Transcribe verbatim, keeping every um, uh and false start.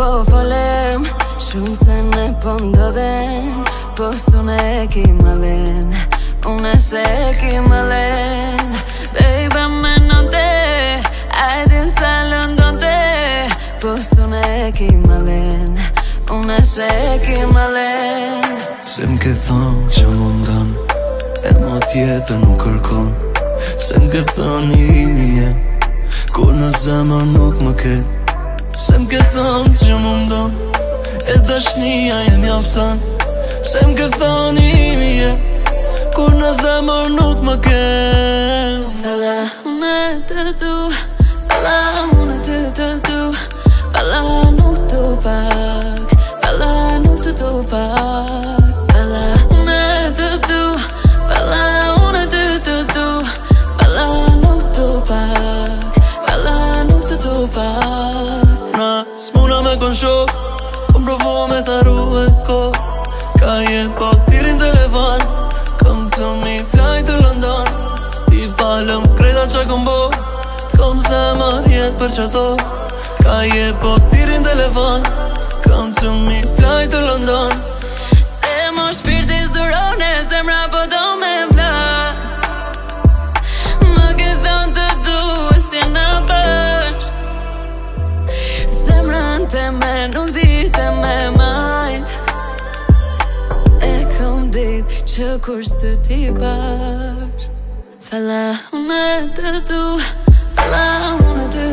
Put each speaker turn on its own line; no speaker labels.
po folem, shumë se ne po ndodhen, po s'une e ki malen, une se e ki malen. Baby me nonte, a din sa lëndonte, po s'une e ki malen, une se e ki malen.
Se m'ke thonë që më ndon, e më tjetër nuk kërkon. Se m'ke thonë i imi jem, kur në zemër nuk më ket. Se m'ke thonë që më ndon, e dashnia jem mjafton. Se m'ke thonë i imi jem, kur në zemër nuk më ket.
Falla une të du, falla une të të du, falla nuk të pak, falla nuk të të pak. Falla une të du, falla une të të du, falla nuk të pak, falla nuk të të pak.
Na s'muna me kon shok, kom provo me tharu e ko. Ka je po tirin telefon, kom të mi flaj të London. Ti falëm krejta qa kom bo, kom zemër jet për qato. Ka je po tirin telefon, kom të mi flaj të London.
Se mo shpirti s'durone, zemra po do me vlas. Më ke thonë të du, e si në bësh. Zemrën të me nuk di të me majt. E kom dit që kur së ti bash. Falla une të du, falla une të